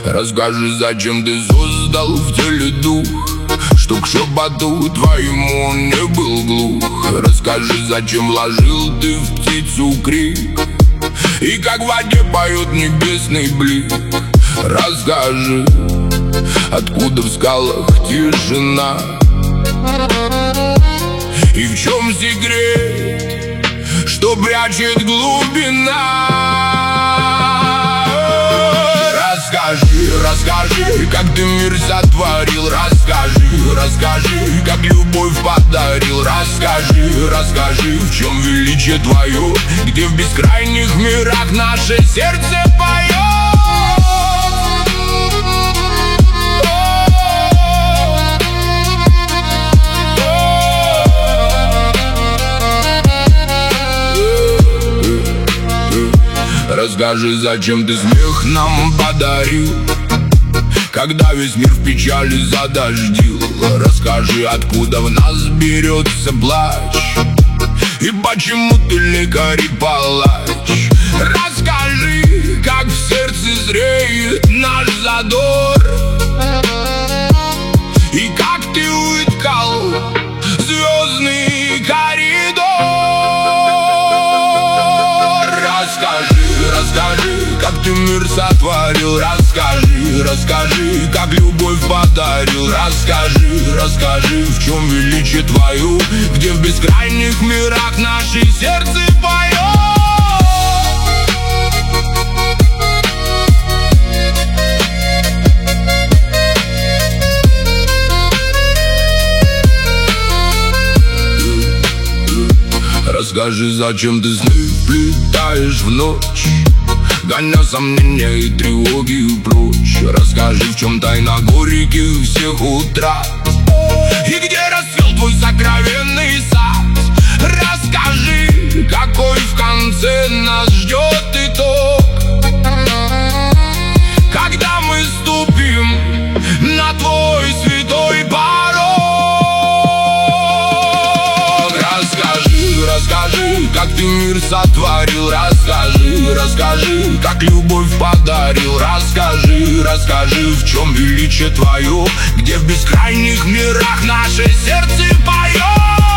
Расскажи, зачем ты создал в теле дух, что к шепоту твоему он не был глух. Расскажи, зачем вложил ты в птицу крик, и как в воде поет небесный блик. Расскажи, откуда в скалах тишина, и в чем секрет, что прячет глубина. Расскажи, как ты мир сотворил. Расскажи, как любовь подарил. Расскажи, в чем величие твое, где в бескрайних мирах наше сердце поет. Расскажи, зачем ты смех нам подарил, когда весь мир в печали задождил. Расскажи, откуда в нас берется плач, и почему ты лекарь и палач. Расскажи, как в сердце зреет наш задор, и как ты уткал звездный коридор. Расскажи, как ты мир сотворил. Расскажи, как любовь подарил. Расскажи, в чем величие твое, где в бескрайних мирах наше сердце поет. Расскажи, зачем ты сны вплетаешь в ночь, гоня сомнения и тревоги прочь. Расскажи, в чем тайна горьких всех утрат, и где расцвел твой сокровенный сад. Расскажи, какой в конце нас ждет итог, когда мы ступим на твой святой порог. Расскажи, как ты мир сотворил. Расскажи, как любовь подарил. Расскажи, в чем величие твое, где в бескрайних мирах наше сердце поет.